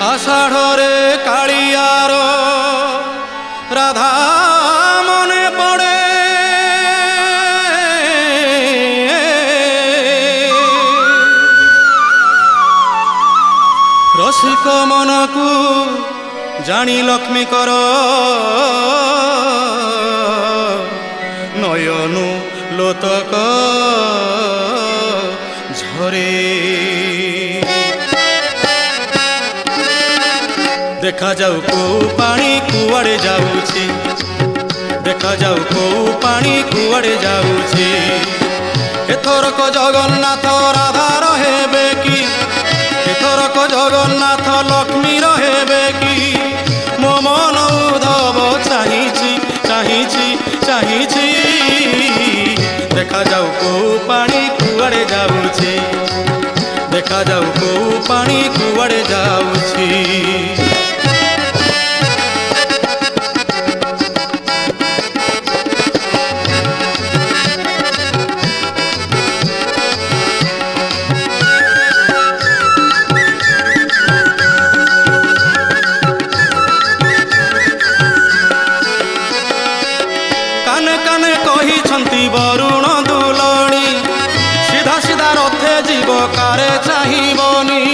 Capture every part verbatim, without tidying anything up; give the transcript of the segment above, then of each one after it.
आषाढ़े कालियार राधा मने पड़े रसिक मन को जानी लक्ष्मी कर नयनु लोतक झरे देखा जाऊ को पानी कुआड़े जाऊची देखा जाऊ को पानी कुआड़े जाऊची एथरक जगन्नाथ राधा रहे कि एथरक जगन्नाथ लक्ष्मी रहे कि मो मन उद्धव चाहिछि चाहिछि चाहिछि देखा जाऊ को पानी कुआड़े जाऊची देखा जाऊ को पानी कुआड़े जाऊची वरुण दुलणी सीधा सीधा रथे जीव कारे चाहिबनी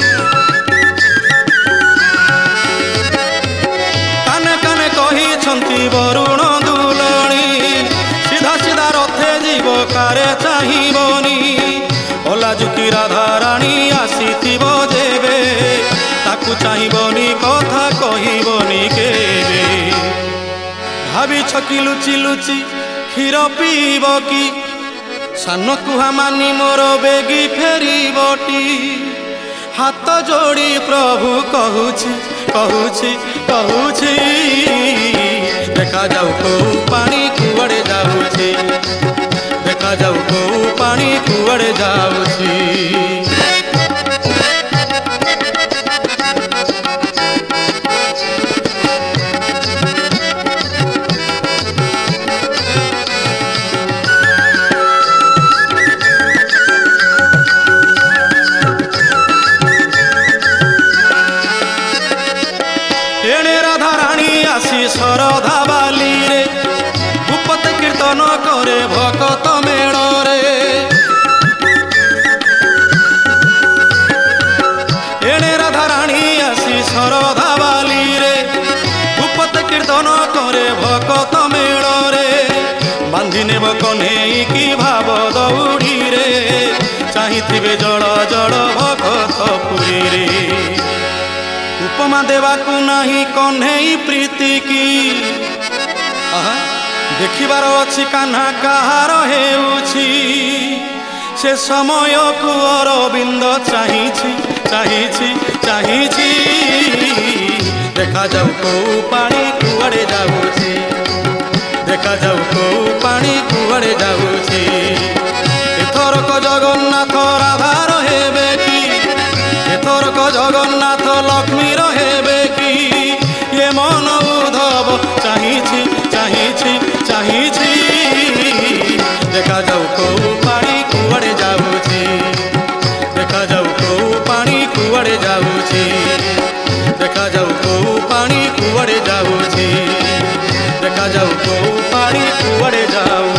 काने काने कही छंती वरुण दुलणी सीधा सीधा रथे जीव कारे चाहिबनी ओला जुकी राधा रानी आसीथिबो जेबे ताकू चाहिबनी कथा कहिबनी केबे भाभी छकी लुचि लुचि क्षीर पीब कि सान कुहा मानी मोर बेगी फेरबटी हाथ जोड़ी प्रभु कहूछि कहूछि कहूछि देखा जाऊ को पानी कुआड़े जाऊछि देखा जाऊ को पानी कुआड़े जाऊछि शरधा बाली रे भूपत कीर्तन करे भकत मेड़ रे एणे राधा रानी आसी शरधा बाली रे भूपत कीर्तन करे भकत मेड़ रे बांधी नेब कन्हई की भाव दौड़ी रे चाहिथिबे जड़ जड़ भकत पुरी रे उपमा देवा को नहीं कन्हई प्रीति की देखिबार अच्छी कान्हा कहार हेउछि से समय को अरविंद चाहिछि चाहिछि चाहिछि देखा जाऊ को पानी कुआड़े जाऊछि देखा जाऊ को पानी कुआड़े जाऊछि एथरक जगन्नाथ राधा रहे कि एथरक जगन्नाथ लक्ष्मी रहे कि ये मन उद्धव चाहिछि चाहिछि चाहिछि देखा जाऊ को पानी कुआड़े जाऊछि देखा जाऊ को पानी कुआड़े जाऊछि देखा जाऊ को पानी कुआड़े जाऊछि देखा जाऊ को पानी कुआड़े जाऊ